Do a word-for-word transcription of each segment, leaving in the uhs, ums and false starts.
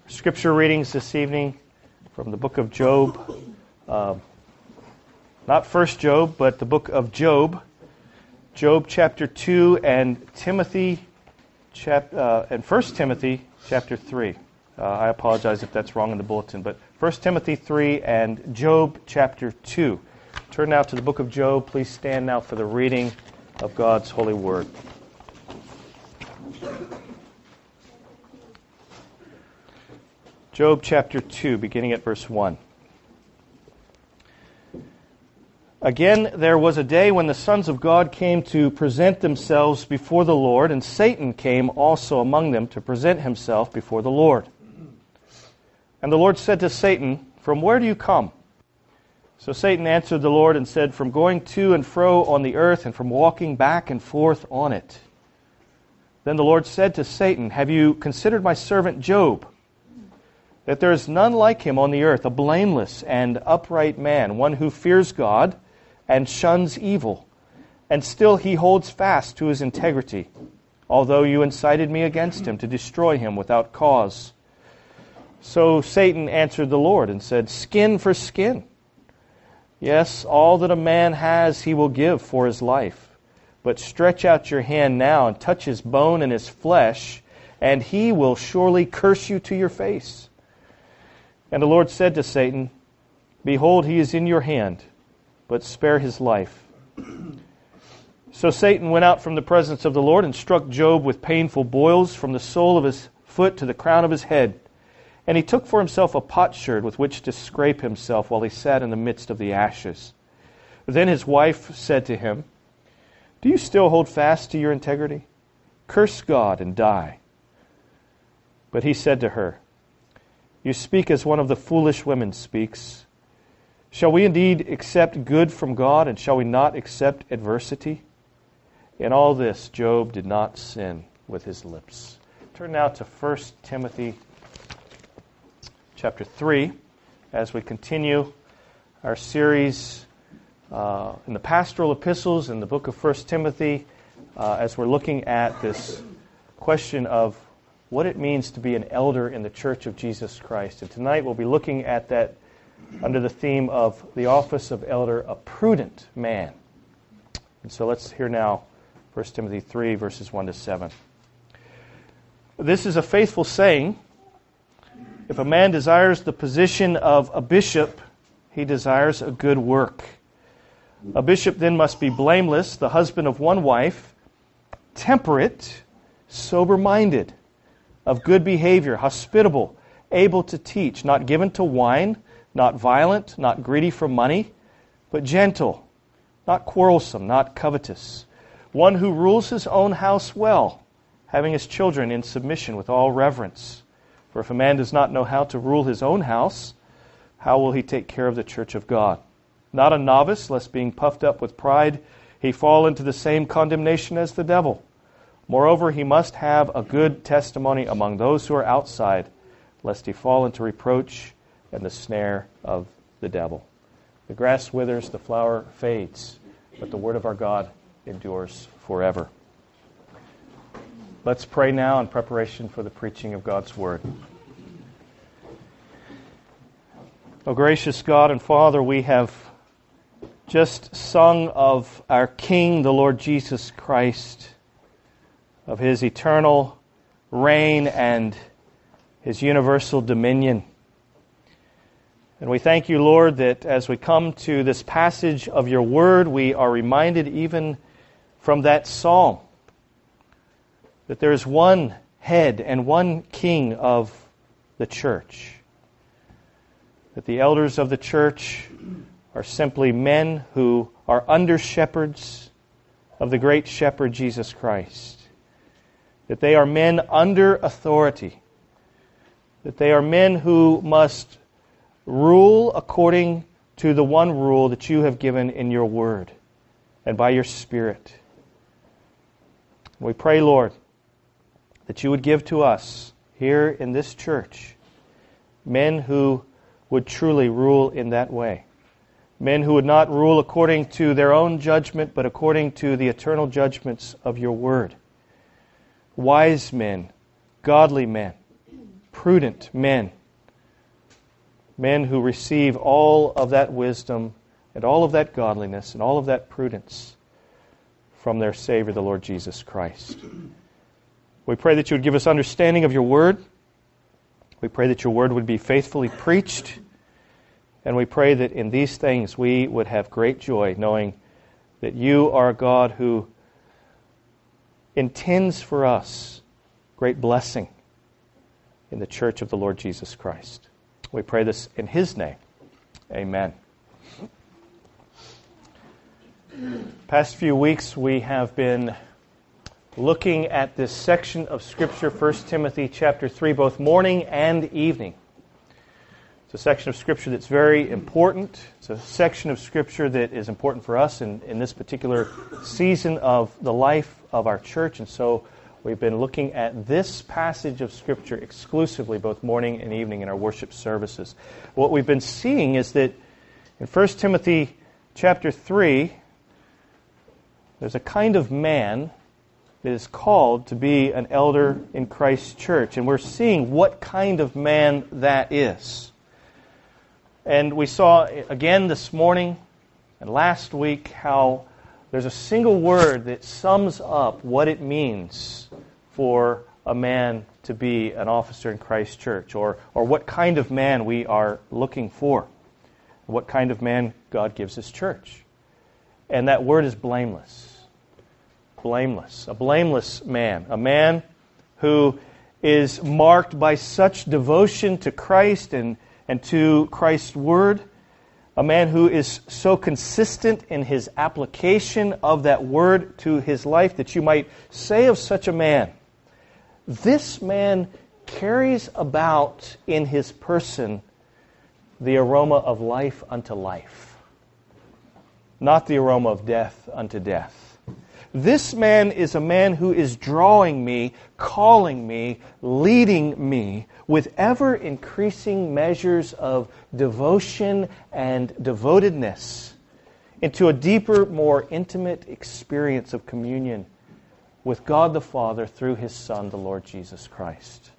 Scripture readings this evening from the book of Job. Uh, not First Job, but the book of Job. Job chapter two and Timothy chap uh, and First Timothy chapter three. Uh, I apologize if that's wrong in the bulletin, but First Timothy three and Job chapter two. Turn now to the book of Job. Please stand now for the reading of God's holy word. Job chapter two, beginning at verse one. Again, there was a day when the sons of God came to present themselves before the Lord, and Satan came also among them to present himself before the Lord. And the Lord said to Satan, "From where do you come?" So Satan answered the Lord and said, "From going to and fro on the earth, and from walking back and forth on it." Then the Lord said to Satan, "Have you considered my servant Job? That there is none like him on the earth, a blameless and upright man, one who fears God and shuns evil. And still he holds fast to his integrity, although you incited me against him to destroy him without cause." So Satan answered the Lord and said, "Skin for skin. Yes, all that a man has he will give for his life. But stretch out your hand now and touch his bone and his flesh, and he will surely curse you to your face." And the Lord said to Satan, "Behold, he is in your hand, but spare his life." So Satan went out from the presence of the Lord and struck Job with painful boils from the sole of his foot to the crown of his head. And he took for himself a potsherd with which to scrape himself while he sat in the midst of the ashes. Then his wife said to him, "Do you still hold fast to your integrity? Curse God and die." But he said to her, "You speak as one of the foolish women speaks. Shall we indeed accept good from God, and shall we not accept adversity?" In all this, Job did not sin with his lips. Turn now to First Timothy chapter three, as we continue our series uh, in the pastoral epistles in the book of First Timothy, uh, as we're looking at this question of what it means to be an elder in the Church of Jesus Christ. And tonight we'll be looking at that under the theme of the office of elder, a prudent man. And so let's hear now First Timothy three, verses one to seven. "This is a faithful saying. If a man desires the position of a bishop, he desires a good work. A bishop then must be blameless, the husband of one wife, temperate, sober-minded, of good behavior, hospitable, able to teach, not given to wine, not violent, not greedy for money, but gentle, not quarrelsome, not covetous, one who rules his own house well, having his children in submission with all reverence. For if a man does not know how to rule his own house, how will he take care of the church of God? Not a novice, lest being puffed up with pride, he fall into the same condemnation as the devil. Moreover, he must have a good testimony among those who are outside, lest he fall into reproach and the snare of the devil. The grass withers, the flower fades, but the word of our God endures forever." Let's pray now in preparation for the preaching of God's word. O gracious God and Father, we have just sung of our King, the Lord Jesus Christ, of His eternal reign and His universal dominion. And we thank you, Lord, that as we come to this passage of your word, we are reminded even from that psalm that there is one head and one king of the church. That the elders of the church are simply men who are under shepherds of the great shepherd Jesus Christ. That they are men under authority. That they are men who must rule according to the one rule that you have given in your word and by your Spirit. We pray, Lord, that you would give to us here in this church men who would truly rule in that way. Men who would not rule according to their own judgment, but according to the eternal judgments of your word. Wise men, godly men, prudent men. Men who receive all of that wisdom and all of that godliness and all of that prudence from their Savior, the Lord Jesus Christ. We pray that you would give us understanding of your word. We pray that your word would be faithfully preached. And we pray that in these things we would have great joy, knowing that you are a God who intends for us great blessing in the church of the Lord Jesus Christ. We pray this in His name. Amen. Past few weeks we have been looking at this section of Scripture, First Timothy chapter three, both morning and evening. It's a section of Scripture that's very important. It's a section of Scripture that is important for us in, in this particular season of the life of our church. And so we've been looking at this passage of Scripture exclusively, both morning and evening in our worship services. What we've been seeing is that in First Timothy chapter three, there's a kind of man that is called to be an elder in Christ's church. And we're seeing what kind of man that is. And we saw again this morning and last week how there's a single word that sums up what it means for a man to be an officer in Christ's church, or, or what kind of man we are looking for, what kind of man God gives His church. And that word is blameless. Blameless. A blameless man. A man who is marked by such devotion to Christ and and to Christ's Word, a man who is so consistent in his application of that Word to his life that you might say of such a man, this man carries about in his person the aroma of life unto life, not the aroma of death unto death. This man is a man who is drawing me, calling me, leading me with ever-increasing measures of devotion and devotedness into a deeper, more intimate experience of communion with God the Father through His Son, the Lord Jesus Christ.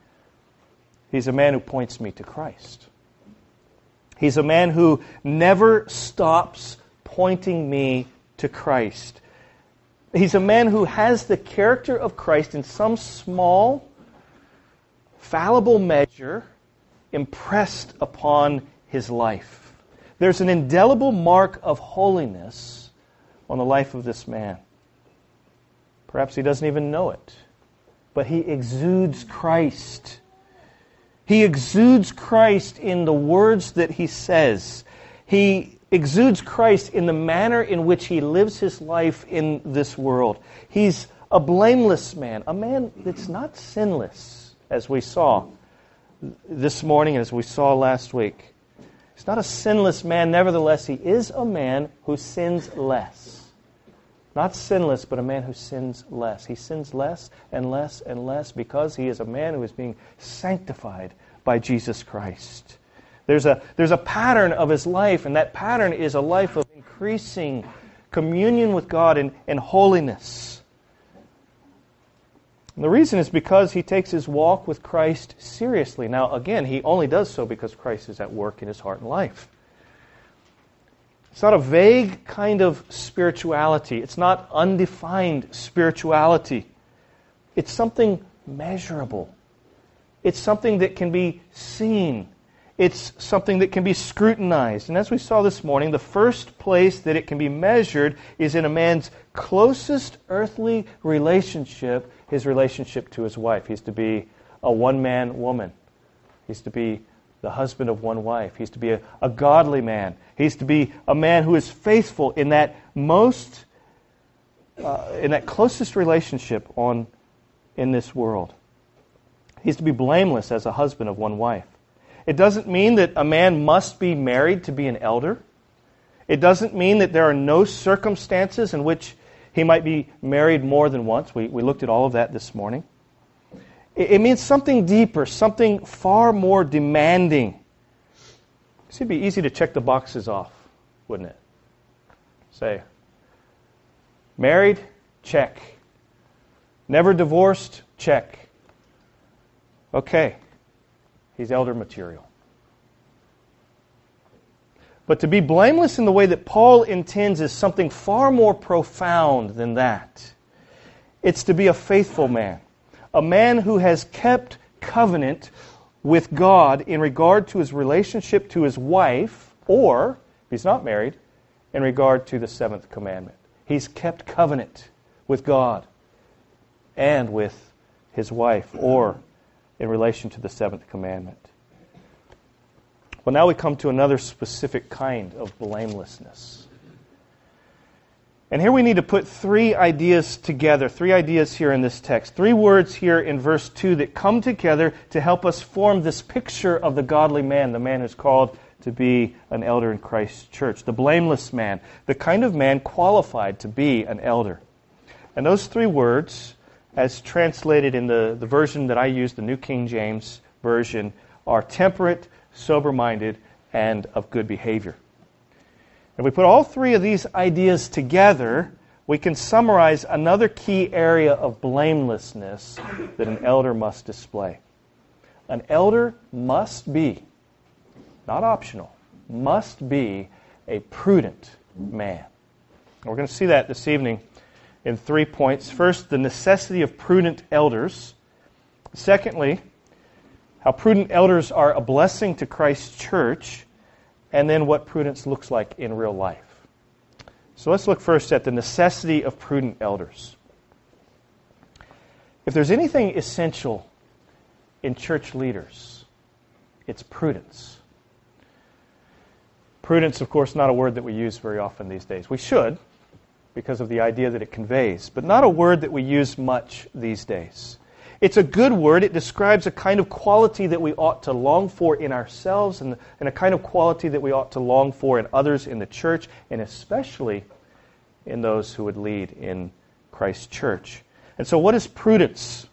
He's a man who points me to Christ. He's a man who never stops pointing me to Christ. He's a man who has the character of Christ in some small, fallible measure impressed upon his life. There's an indelible mark of holiness on the life of this man. Perhaps he doesn't even know it, but he exudes Christ. He exudes Christ in the words that he says. He exudes Christ in the manner in which he lives his life in this world. He's a blameless man, a man that's not sinless, as we saw this morning, as we saw last week. He's not a sinless man, nevertheless, he is a man who sins less. Not sinless, but a man who sins less. He sins less and less and less because he is a man who is being sanctified by Jesus Christ. There's a, there's a pattern of his life, and that pattern is a life of increasing communion with God and, and holiness. And the reason is because he takes his walk with Christ seriously. Now, again, he only does so because Christ is at work in his heart and life. It's not a vague kind of spirituality. It's not undefined spirituality. It's something measurable. It's something that can be seen. It's something that can be scrutinized. And as we saw this morning, the first place that it can be measured is in a man's closest earthly relationship, his relationship to his wife. He's to be a one-man woman. He's to be the husband of one wife. He's to be a, a godly man. He's to be a man who is faithful in that most, uh, in that closest relationship on in this world. He's to be blameless as a husband of one wife. It doesn't mean that a man must be married to be an elder. It doesn't mean that there are no circumstances in which he might be married more than once. We, we looked at all of that this morning. It, it means something deeper, something far more demanding. It'd be easy to check the boxes off, wouldn't it? Say, married? Check. Never divorced? Check. Okay. He's elder material. But to be blameless in the way that Paul intends is something far more profound than that. It's to be a faithful man, a man who has kept covenant with God in regard to his relationship to his wife, or, if he's not married, in regard to the seventh commandment. He's kept covenant with God and with his wife, or in relation to the seventh commandment. Well, now we come to another specific kind of blamelessness. And here we need to put three ideas together, three ideas here in this text, three words here in verse two that come together to help us form this picture of the godly man, the man who's called to be an elder in Christ's church, the blameless man, the kind of man qualified to be an elder. And those three words, as translated in the, the version that I use, the New King James Version, are temperate, sober-minded, and of good behavior. If we put all three of these ideas together, we can summarize another key area of blamelessness that an elder must display. An elder must be, not optional, must be a prudent man. And we're going to see that this evening in three points. First, the necessity of prudent elders. Secondly, how prudent elders are a blessing to Christ's church, and then what prudence looks like in real life. So let's look first at the necessity of prudent elders. If there's anything essential in church leaders, it's prudence. Prudence, of course, not a word that we use very often these days. We should, because of the idea that it conveys, but not a word that we use much these days. It's a good word. It describes a kind of quality that we ought to long for in ourselves and, and a kind of quality that we ought to long for in others in the church, and especially in those who would lead in Christ's church. And so what is prudence?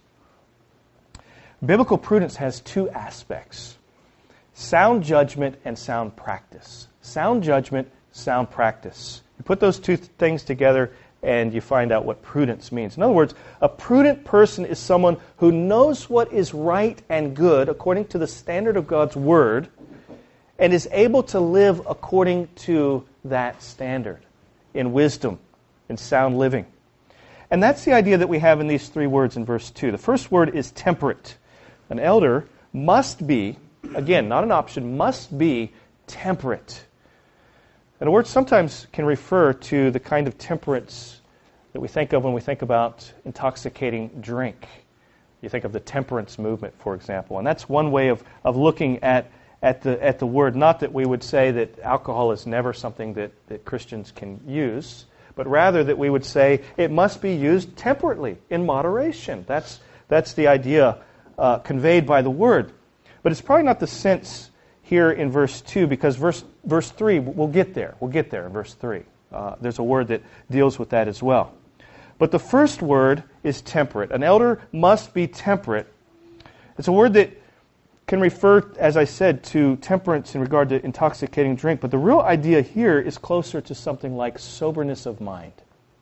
Biblical prudence has two aspects: sound judgment and sound practice. Sound judgment, sound practice. You put those two th- things together and you find out what prudence means. In other words, a prudent person is someone who knows what is right and good according to the standard of God's Word and is able to live according to that standard in wisdom, in sound living. And that's the idea that we have in these three words in verse two. The first word is temperate. An elder must be, again, not an option, must be temperate. And the word sometimes can refer to the kind of temperance that we think of when we think about intoxicating drink. You think of the temperance movement, for example. And that's one way of, of looking at, at, the, at the word. Not that we would say that alcohol is never something that, that Christians can use, but rather that we would say it must be used temperately, in moderation. That's, that's the idea uh, conveyed by the word. But it's probably not the sense here in verse two, because verse verse three, we'll get there. We'll get there in verse three. Uh, there's a word that deals with that as well. But the first word is temperate. An elder must be temperate. It's a word that can refer, as I said, to temperance in regard to intoxicating drink, but the real idea here is closer to something like soberness of mind.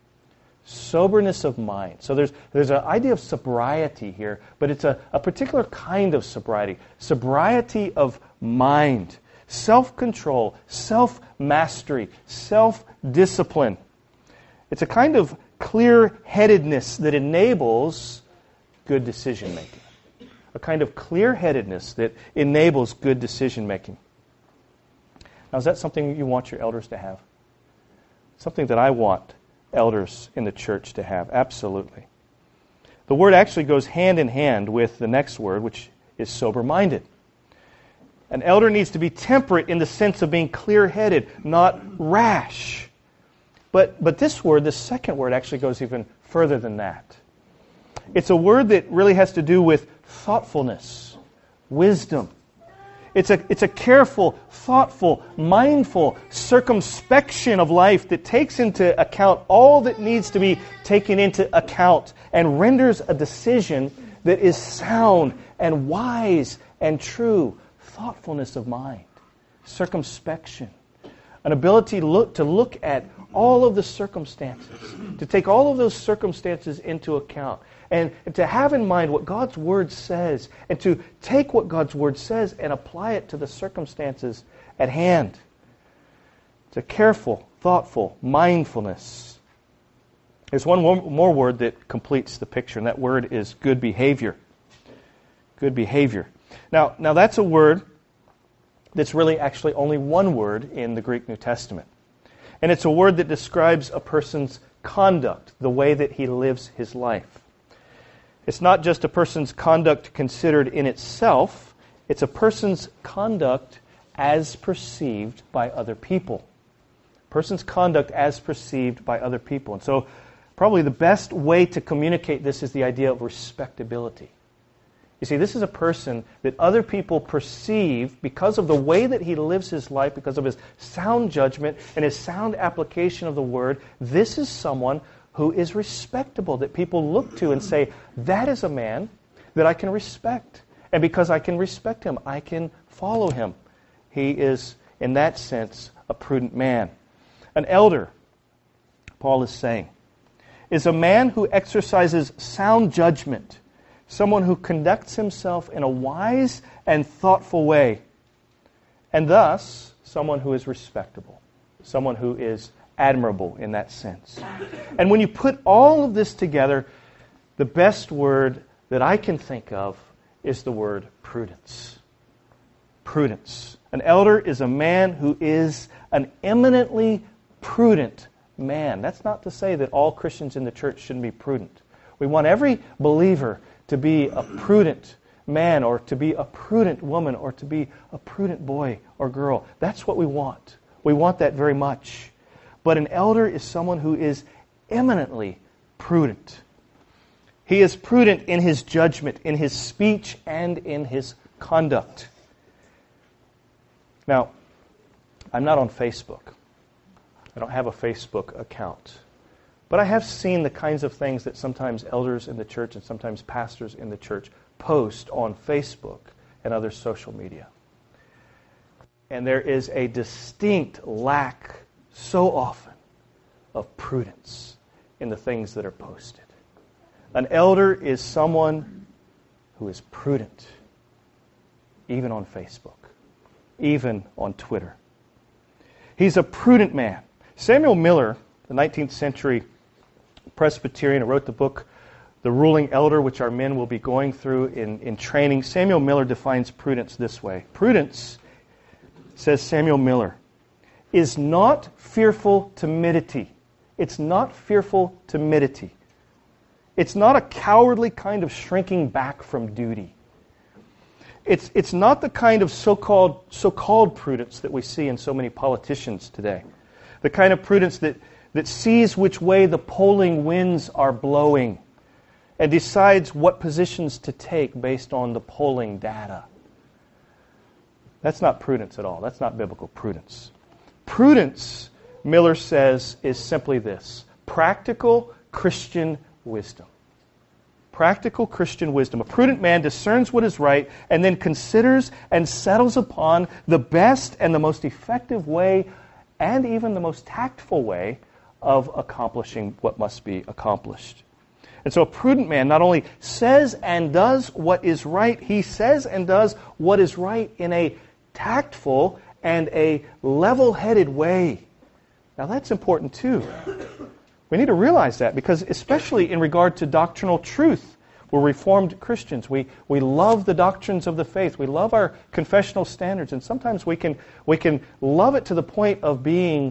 Soberness of mind. So there's there's an idea of sobriety here, but it's a, a particular kind of sobriety. Sobriety of mind. Self-control, self-mastery, self-discipline. It's a kind of clear-headedness that enables good decision-making. A kind of clear-headedness that enables good decision-making. Now, is that something you want your elders to have? Something that I want elders in the church to have, absolutely. The word actually goes hand in hand with the next word, which is sober-minded. An elder needs to be temperate in the sense of being clear-headed, not rash. But, but this word, this second word, actually goes even further than that. It's a word that really has to do with thoughtfulness, wisdom. It's a, it's a careful, thoughtful, mindful circumspection of life that takes into account all that needs to be taken into account and renders a decision that is sound and wise and true. Thoughtfulness of mind, circumspection, an ability to look, to look at all of the circumstances, to take all of those circumstances into account, and, and to have in mind what God's Word says, and to take what God's Word says and apply it to the circumstances at hand. It's a careful, thoughtful mindfulness. There's one more word that completes the picture, and that word is good behavior. Good behavior. Now, now that's a word that's really actually only one word in the Greek New Testament. And it's a word that describes a person's conduct, the way that he lives his life. It's not just a person's conduct considered in itself, it's a person's conduct as perceived by other people. A person's conduct as perceived by other people. And so probably the best way to communicate this is the idea of respectability. You see, this is a person that other people perceive because of the way that he lives his life, because of his sound judgment and his sound application of the Word. This is someone who is respectable, that people look to and say, that is a man that I can respect. And because I can respect him, I can follow him. He is, in that sense, a prudent man. An elder, Paul is saying, is a man who exercises sound judgment, someone who conducts himself in a wise and thoughtful way, and thus someone who is respectable, someone who is admirable in that sense. And when you put all of this together, the best word that I can think of is the word prudence. Prudence. An elder is a man who is an eminently prudent man. That's not to say that all Christians in the church shouldn't be prudent. We want every believer to be a prudent man, or to be a prudent woman, or to be a prudent boy or girl. That's what we want. We want that very much. But an elder is someone who is eminently prudent. He is prudent in his judgment, in his speech, and in his conduct. Now, I'm not on Facebook. I don't have a Facebook account. But I have seen the kinds of things that sometimes elders in the church and sometimes pastors in the church post on Facebook and other social media. And there is a distinct lack so often of prudence in the things that are posted. An elder is someone who is prudent, even on Facebook, even on Twitter. He's a prudent man. Samuel Miller, the nineteenth century Presbyterian, who wrote the book, The Ruling Elder, which our men will be going through in, in training. Samuel Miller defines prudence this way. Prudence, says Samuel Miller, is not fearful timidity. It's not fearful timidity. It's not a cowardly kind of shrinking back from duty. It's, it's not the kind of so-called, so-called prudence that we see in so many politicians today. The kind of prudence that that sees which way the polling winds are blowing and decides what positions to take based on the polling data. That's not prudence at all. That's not biblical prudence. Prudence, Miller says, is simply this: practical Christian wisdom. Practical Christian wisdom. A prudent man discerns what is right and then considers and settles upon the best and the most effective way, and even the most tactful way, of accomplishing what must be accomplished. And so a prudent man not only says and does what is right, he says and does what is right in a tactful and a level-headed way. Now that's important too. We need to realize that, because especially in regard to doctrinal truth, we're Reformed Christians. We we love the doctrines of the faith. We love our confessional standards, and sometimes we can we can love it to the point of being,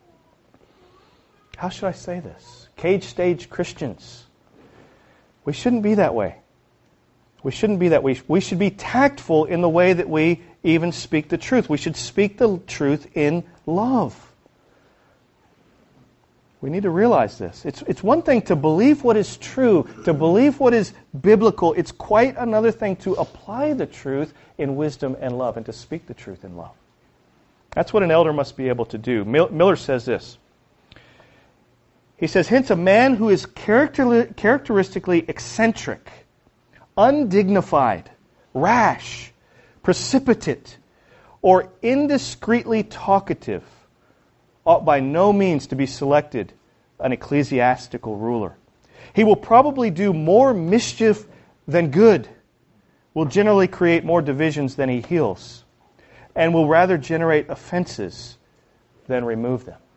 how should I say this? Cage stage Christians. We shouldn't be that way. We shouldn't be that way. We should be tactful in the way that we even speak the truth. We should speak the truth in love. We need to realize this. It's, it's one thing to believe what is true, to believe what is biblical. It's quite another thing to apply the truth in wisdom and love, and to speak the truth in love. That's what an elder must be able to do. Miller says this. He says, hence a man who is character- characteristically eccentric, undignified, rash, precipitate, or indiscreetly talkative ought by no means to be selected an ecclesiastical ruler. He will probably do more mischief than good, will generally create more divisions than he heals, and will rather generate offenses than remove them.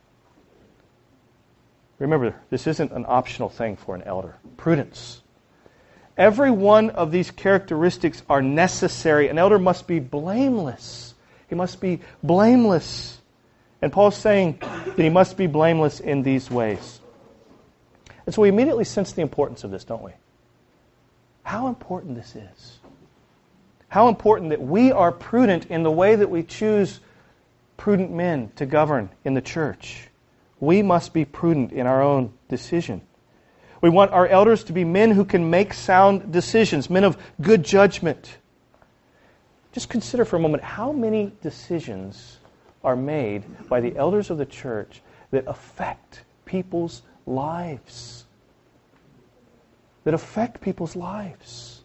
Remember, this isn't an optional thing for an elder. Prudence. Every one of these characteristics are necessary. An elder must be blameless. He must be blameless. And Paul's saying that he must be blameless in these ways. And so we immediately sense the importance of this, don't we? How important this is. How important that we are prudent in the way that we choose prudent men to govern in the church. We must be prudent in our own decision. We want our elders to be men who can make sound decisions, men of good judgment. Just consider for a moment how many decisions are made by the elders of the church that affect people's lives. That affect people's lives.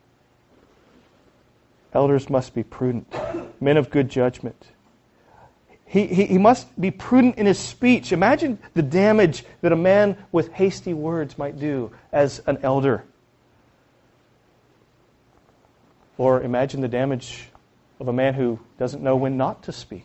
Elders must be prudent, men of good judgment. He, he, he must be prudent in his speech. Imagine the damage that a man with hasty words might do as an elder. Or imagine the damage of a man who doesn't know when not to speak.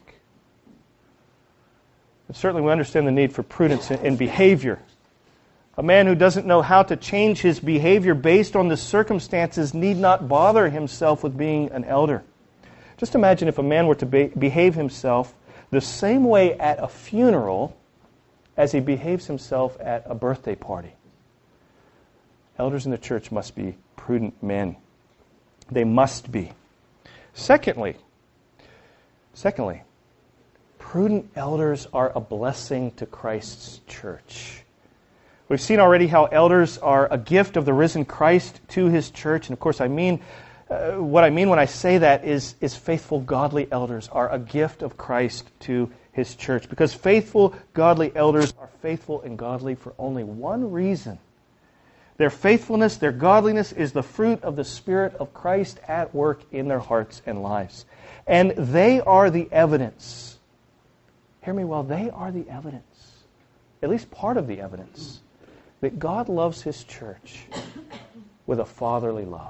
And certainly we understand the need for prudence in, in behavior. A man who doesn't know how to change his behavior based on the circumstances need not bother himself with being an elder. Just imagine if a man were to be, behave himself the same way at a funeral as he behaves himself at a birthday party. Elders in the church must be prudent men. They must be. Secondly, secondly, prudent elders are a blessing to Christ's church. We've seen already how elders are a gift of the risen Christ to his church. And of course, I mean, uh, what I mean when I say that is, is faithful, godly elders are a gift of Christ to his church. Because faithful, godly elders are faithful and godly for only one reason. Their faithfulness, their godliness is the fruit of the Spirit of Christ at work in their hearts and lives. And they are the evidence. Hear me well, they are the evidence, at least part of the evidence, that God loves his church with a fatherly love.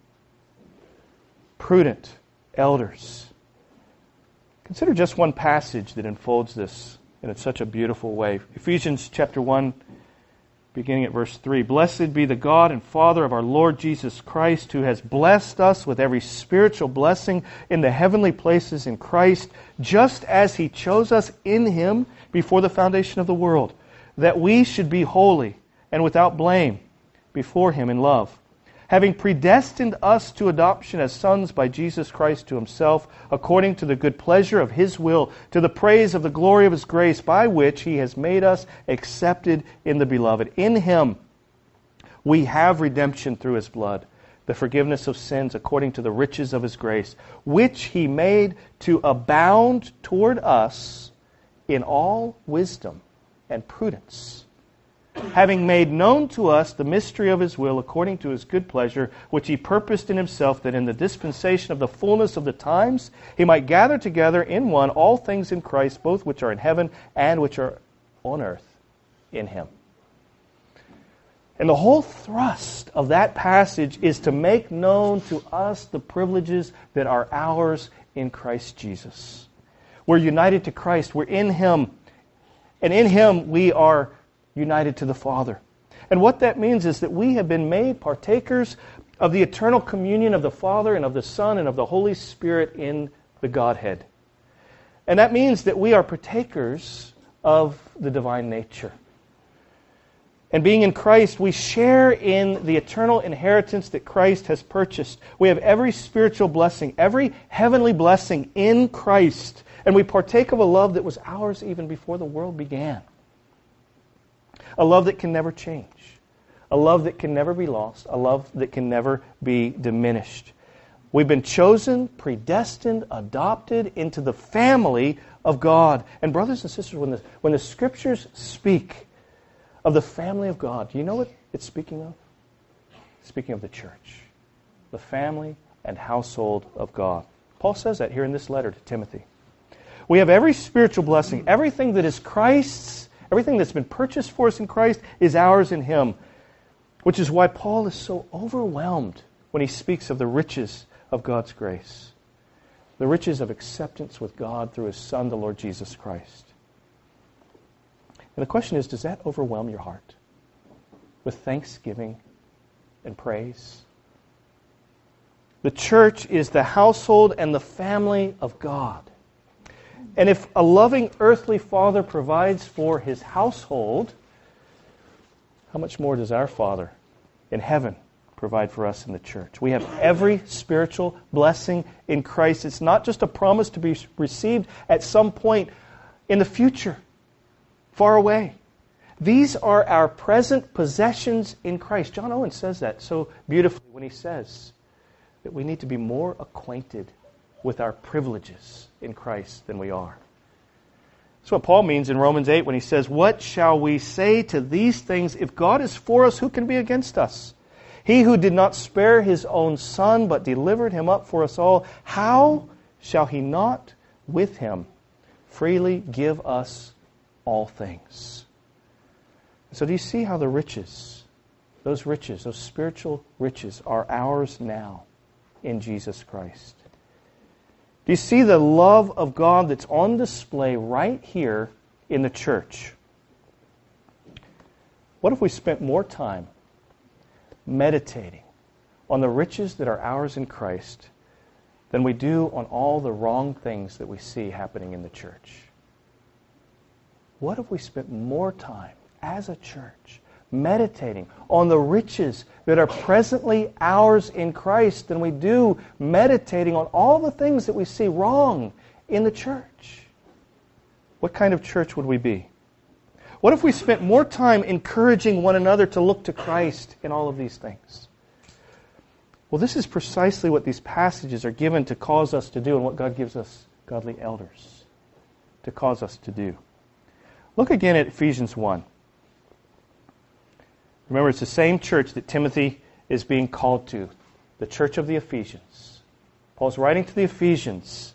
Prudent elders. Consider just one passage that unfolds this in such a beautiful way. Ephesians chapter one, beginning at verse three. Blessed be the God and Father of our Lord Jesus Christ, who has blessed us with every spiritual blessing in the heavenly places in Christ, just as he chose us in him before the foundation of the world, that we should be holy and without blame before him in love, having predestined us to adoption as sons by Jesus Christ to himself, according to the good pleasure of his will, to the praise of the glory of his grace, by which he has made us accepted in the beloved. In him we have redemption through his blood, the forgiveness of sins according to the riches of his grace, which he made to abound toward us in all wisdom and prudence, having made known to us the mystery of his will according to his good pleasure, which he purposed in himself, that in the dispensation of the fullness of the times he might gather together in one all things in Christ, both which are in heaven and which are on earth in him. And the whole thrust of that passage is to make known to us the privileges that are ours in Christ Jesus. We're united to Christ. We're in him. And in him we are united to the Father. And what that means is that we have been made partakers of the eternal communion of the Father and of the Son and of the Holy Spirit in the Godhead. And that means that we are partakers of the divine nature. And being in Christ, we share in the eternal inheritance that Christ has purchased. We have every spiritual blessing, every heavenly blessing in Christ. And we partake of a love that was ours even before the world began. A love that can never change. A love that can never be lost. A love that can never be diminished. We've been chosen, predestined, adopted into the family of God. And brothers and sisters, when the, when the Scriptures speak of the family of God, do you know what it's speaking of? It's speaking of the church. The family and household of God. Paul says that here in this letter to Timothy. We have every spiritual blessing. Everything that is Christ's, everything that's been purchased for us in Christ is ours in him. Which is why Paul is so overwhelmed when he speaks of the riches of God's grace. The riches of acceptance with God through His Son, the Lord Jesus Christ. And the question is, does that overwhelm your heart with thanksgiving and praise? The church is the household and the family of God. And if a loving earthly Father provides for His household, how much more does our Father in heaven provide for us in the church? We have every spiritual blessing in Christ. It's not just a promise to be received at some point in the future, far away. These are our present possessions in Christ. John Owen says that so beautifully when he says that we need to be more acquainted with our privileges in Christ than we are. That's what Paul means in Romans eight when he says, "What shall we say to these things? If God is for us, who can be against us? He who did not spare His own Son, but delivered Him up for us all, how shall He not with Him freely give us all things?" So do you see how the riches, those riches, those spiritual riches are ours now in Jesus Christ? Do you see the love of God that's on display right here in the church? What if we spent more time meditating on the riches that are ours in Christ than we do on all the wrong things that we see happening in the church? What if we spent more time as a church meditating on the riches that are presently ours in Christ than we do meditating on all the things that we see wrong in the church? What kind of church would we be? What if we spent more time encouraging one another to look to Christ in all of these things? Well, this is precisely what these passages are given to cause us to do and what God gives us godly elders to cause us to do. Look again at Ephesians one. Remember, it's the same church that Timothy is being called to, the church of the Ephesians. Paul's writing to the Ephesians.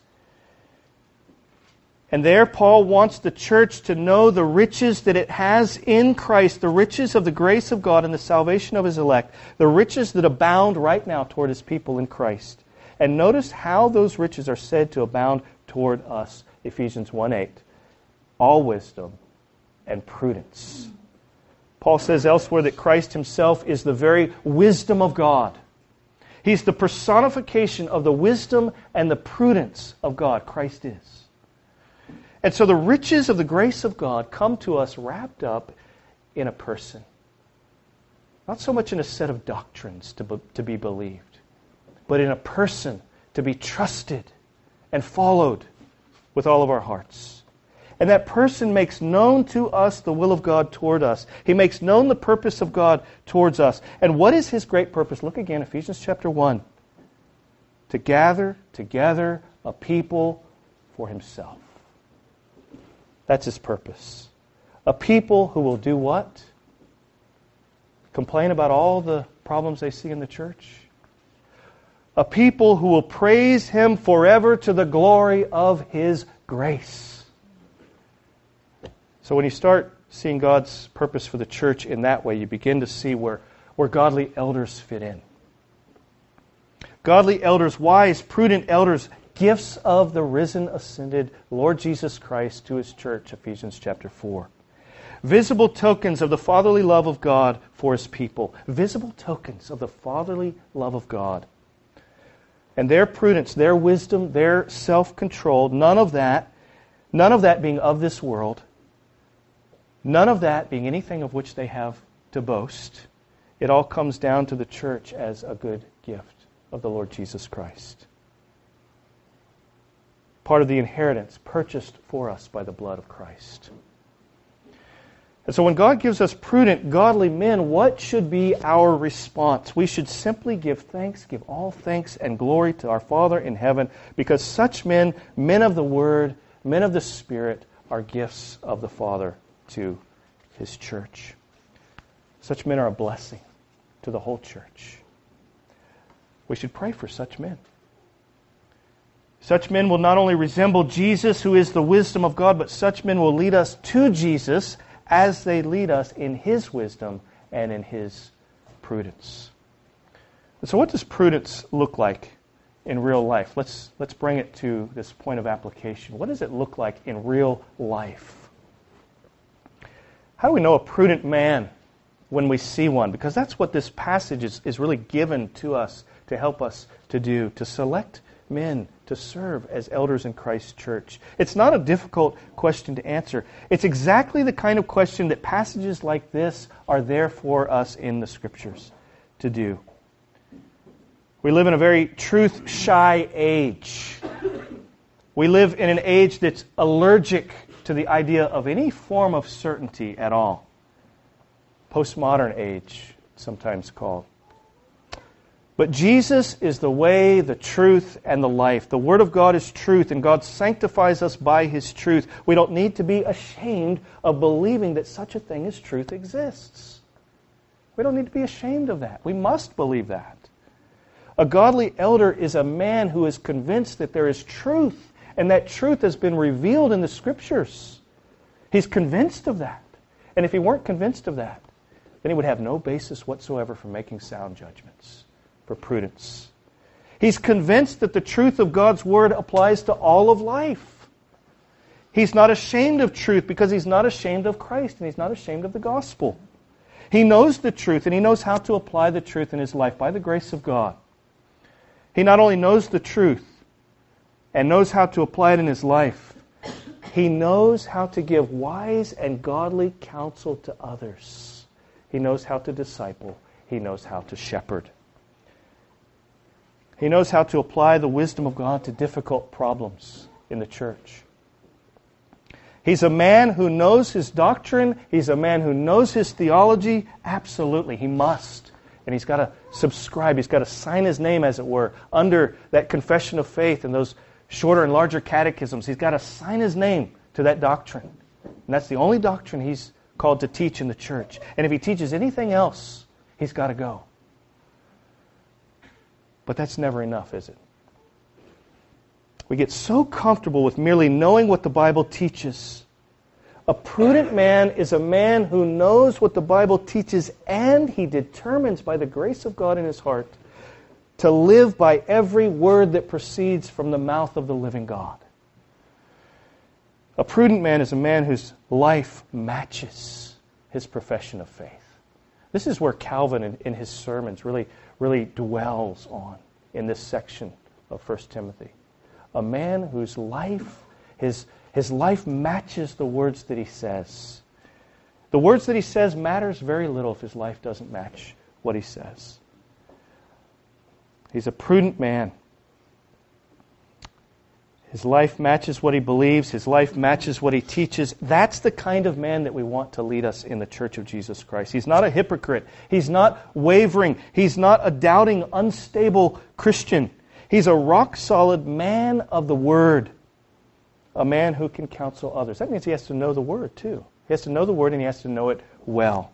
And there Paul wants the church to know the riches that it has in Christ, the riches of the grace of God and the salvation of His elect, the riches that abound right now toward His people in Christ. And notice how those riches are said to abound toward us, Ephesians one eight. All wisdom and prudence. Paul says elsewhere that Christ Himself is the very wisdom of God. He's the personification of the wisdom and the prudence of God. Christ is. And so the riches of the grace of God come to us wrapped up in a person. Not so much in a set of doctrines to be, to be believed, but in a person to be trusted and followed with all of our hearts. And that person makes known to us the will of God toward us. He makes known the purpose of God towards us. And what is His great purpose? Look again, Ephesians chapter one. To gather together a people for Himself. That's His purpose. A people who will do what? Complain about all the problems they see in the church? A people who will praise Him forever to the glory of His grace. So when you start seeing God's purpose for the church in that way, you begin to see where, where godly elders fit in. Godly elders, wise, prudent elders, gifts of the risen, ascended Lord Jesus Christ to His church, Ephesians chapter four. Visible tokens of the fatherly love of God for His people. Visible tokens of the fatherly love of God. And their prudence, their wisdom, their self-control, none of that, none of that being of this world, none of that being anything of which they have to boast. It all comes down to the church as a good gift of the Lord Jesus Christ. Part of the inheritance purchased for us by the blood of Christ. And so when God gives us prudent, godly men, what should be our response? We should simply give thanks, give all thanks and glory to our Father in heaven, because such men, men of the Word, men of the Spirit, are gifts of the Father to His church. Such men are a blessing to the whole church. We should pray for such men. Such men will not only resemble Jesus, who is the wisdom of God, but such men will lead us to Jesus as they lead us in His wisdom and in His prudence. prudence. And so what does prudence look like in real life? Let's, let's bring it to this point of application. What does it look like in real life? How do we know a prudent man when we see one? Because that's what this passage is, is really given to us to help us to do, to select men to serve as elders in Christ's church. It's not a difficult question to answer. It's exactly the kind of question that passages like this are there for us in the Scriptures to do. We live in a very truth-shy age. We live in an age that's allergic to the idea of any form of certainty at all. Postmodern age, sometimes called. But Jesus is the way, the truth, and the life. The Word of God is truth, and God sanctifies us by His truth. We don't need to be ashamed of believing that such a thing as truth exists. We don't need to be ashamed of that. We must believe that. A godly elder is a man who is convinced that there is truth, and that truth has been revealed in the Scriptures. He's convinced of that. And if he weren't convinced of that, then he would have no basis whatsoever for making sound judgments, for prudence. He's convinced that the truth of God's Word applies to all of life. He's not ashamed of truth because he's not ashamed of Christ, and he's not ashamed of the gospel. He knows the truth, and he knows how to apply the truth in his life by the grace of God. He not only knows the truth and knows how to apply it in his life, he knows how to give wise and godly counsel to others. He knows how to disciple. He knows how to shepherd. He knows how to apply the wisdom of God to difficult problems in the church. He's a man who knows his doctrine. He's a man who knows his theology. Absolutely, he must. And he's got to subscribe. He's got to sign his name, as it were, under that confession of faith and those shorter and larger catechisms. He's got to sign his name to that doctrine. And that's the only doctrine he's called to teach in the church. And if he teaches anything else, he's got to go. But that's never enough, is it? We get so comfortable with merely knowing what the Bible teaches. A prudent man is a man who knows what the Bible teaches, and he determines by the grace of God in his heart to live by every word that proceeds from the mouth of the living God. A prudent man is a man whose life matches his profession of faith. This is where Calvin in, in his sermons really, really dwells on in this section of First Timothy. A man whose life, his His life matches the words that he says. The words that he says matters very little if his life doesn't match what he says. He's a prudent man. His life matches what he believes. His life matches what he teaches. That's the kind of man that we want to lead us in the Church of Jesus Christ. He's not a hypocrite. He's not wavering. He's not a doubting, unstable Christian. He's a rock-solid man of the Word. A man who can counsel others. That means he has to know the Word, too. He has to know the Word, and he has to know it well.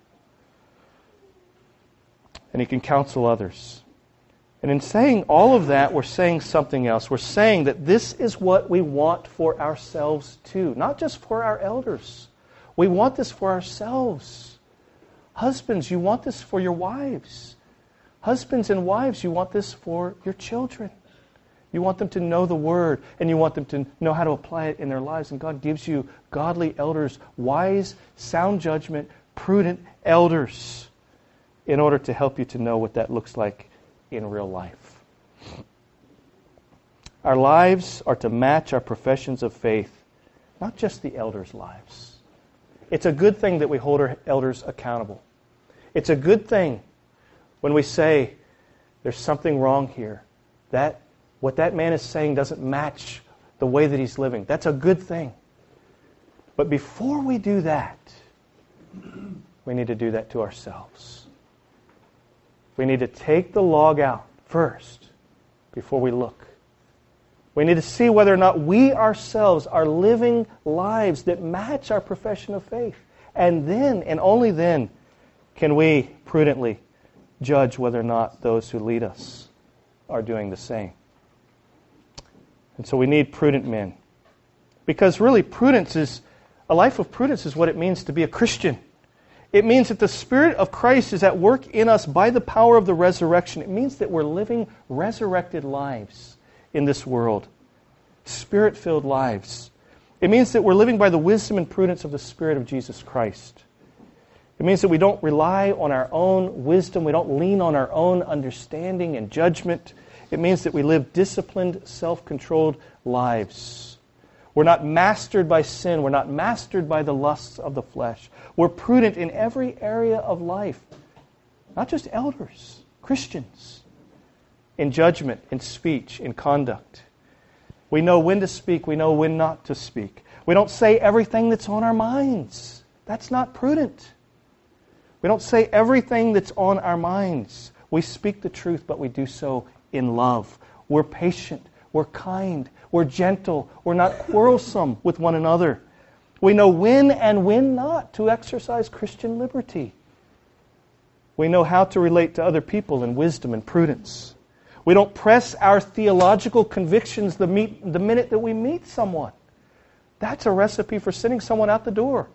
And he can counsel others. And in saying all of that, we're saying something else. We're saying that this is what we want for ourselves, too. Not just for our elders. We want this for ourselves. Husbands, you want this for your wives. Husbands and wives, you want this for your children. You want them to know the Word, and you want them to know how to apply it in their lives. And God gives you godly elders, wise, sound judgment, prudent elders, in order to help you to know what that looks like in real life. Our lives are to match our professions of faith, not just the elders' lives. It's a good thing that we hold our elders accountable. It's a good thing when we say, there's something wrong here. That What that man is saying doesn't match the way that he's living. That's a good thing. But before we do that, we need to do that to ourselves. We need to take the log out first before we look. We need to see whether or not we ourselves are living lives that match our profession of faith. And then, and only then, can we prudently judge whether or not those who lead us are doing the same. And so we need prudent men. Because really prudence is, a life of prudence is what it means to be a Christian. It means that the Spirit of Christ is at work in us by the power of the resurrection. It means that we're living resurrected lives in this world. Spirit-filled lives. It means that we're living by the wisdom and prudence of the Spirit of Jesus Christ. It means that we don't rely on our own wisdom. We don't lean on our own understanding and judgment. It means that we live disciplined, self-controlled lives. We're not mastered by sin. We're not mastered by the lusts of the flesh. We're prudent in every area of life. Not just elders, Christians. In judgment, in speech, in conduct. We know when to speak. We know when not to speak. We don't say everything that's on our minds. That's not prudent. We don't say everything that's on our minds. We speak the truth, but we do so in love. We're patient. We're kind. We're gentle. We're not quarrelsome with one another. We know when and when not to exercise Christian liberty. We know how to relate to other people in wisdom and prudence. We don't press our theological convictions the, meet, the minute that we meet someone. That's a recipe for sending someone out the door.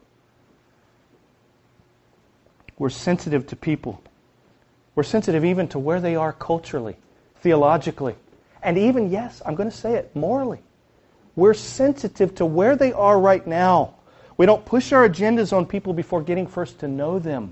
We're sensitive to people. We're sensitive even to where they are culturally, theologically, and even, yes, I'm going to say it, morally. We're sensitive to where they are right now. We don't push our agendas on people before getting first to know them.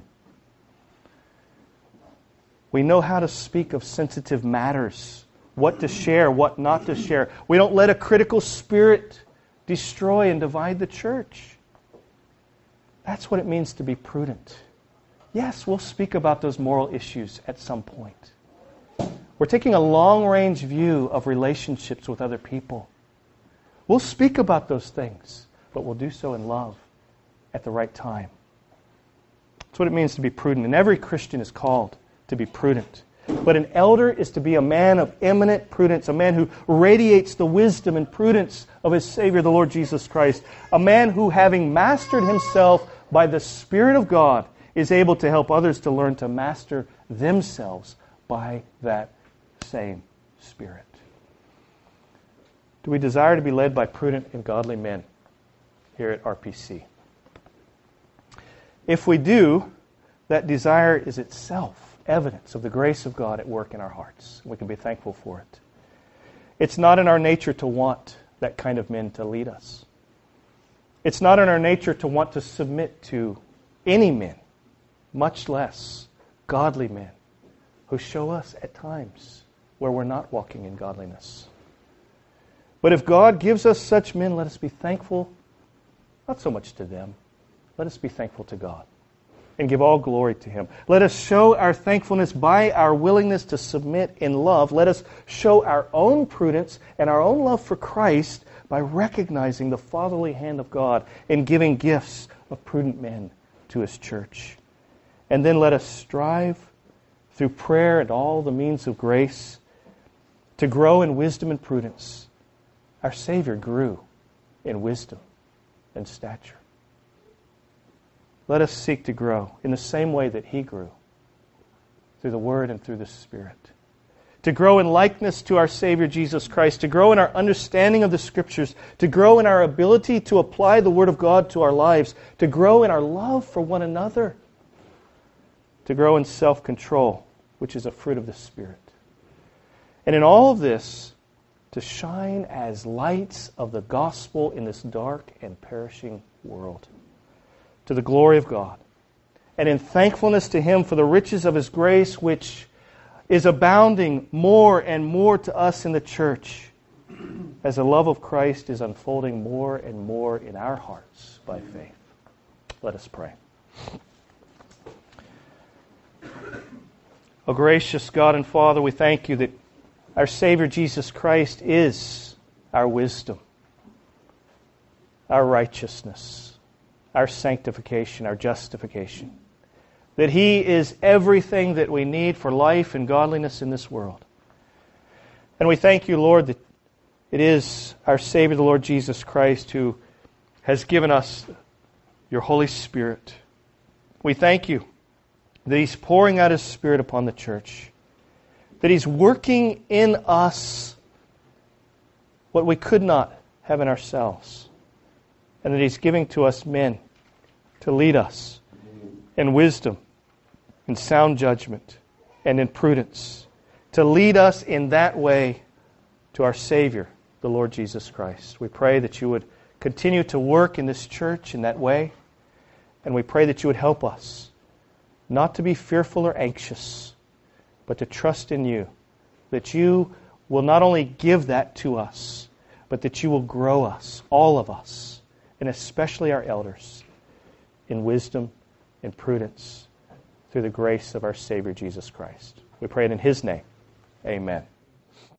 We know how to speak of sensitive matters, what to share, what not to share. We don't let a critical spirit destroy and divide the church. That's what it means to be prudent. Yes, we'll speak about those moral issues at some point. We're taking a long-range view of relationships with other people. We'll speak about those things, but we'll do so in love at the right time. That's what it means to be prudent. And every Christian is called to be prudent. But an elder is to be a man of eminent prudence, a man who radiates the wisdom and prudence of his Savior, the Lord Jesus Christ. A man who, having mastered himself by the Spirit of God, is able to help others to learn to master themselves by that same Spirit. Do we desire to be led by prudent and godly men here at R P C? If we do, that desire is itself evidence of the grace of God at work in our hearts. We can be thankful for it. It's not in our nature to want that kind of men to lead us. It's not in our nature to want to submit to any men, much less godly men who show us at times where we're not walking in godliness. But if God gives us such men, let us be thankful, not so much to them. Let us be thankful to God and give all glory to Him. Let us show our thankfulness by our willingness to submit in love. Let us show our own prudence and our own love for Christ by recognizing the fatherly hand of God in giving gifts of prudent men to His church. And then let us strive through prayer and all the means of grace to grow in wisdom and prudence. Our Savior grew in wisdom and stature. Let us seek to grow in the same way that He grew, through the Word and through the Spirit. To grow in likeness to our Savior Jesus Christ, to grow in our understanding of the Scriptures, to grow in our ability to apply the Word of God to our lives, to grow in our love for one another, to grow in self-control, which is a fruit of the Spirit. And in all of this, to shine as lights of the gospel in this dark and perishing world, to the glory of God, and in thankfulness to Him for the riches of His grace, which is abounding more and more to us in the church, as the love of Christ is unfolding more and more in our hearts by faith. Let us pray. O gracious God and Father, we thank You that our Savior Jesus Christ is our wisdom, our righteousness, our sanctification, our justification. That He is everything that we need for life and godliness in this world. And we thank You, Lord, that it is our Savior, the Lord Jesus Christ, who has given us Your Holy Spirit. We thank You that He's pouring out His Spirit upon the church. That He's working in us what we could not have in ourselves. And that He's giving to us men to lead us in wisdom, in sound judgment, and in prudence, to lead us in that way to our Savior, the Lord Jesus Christ. We pray that you would continue to work in this church in that way, and we pray that you would help us not to be fearful or anxious, but to trust in you, that you will not only give that to us, but that you will grow us, all of us, and especially our elders, in wisdom and prudence through the grace of our Savior Jesus Christ. We pray it in His name. Amen.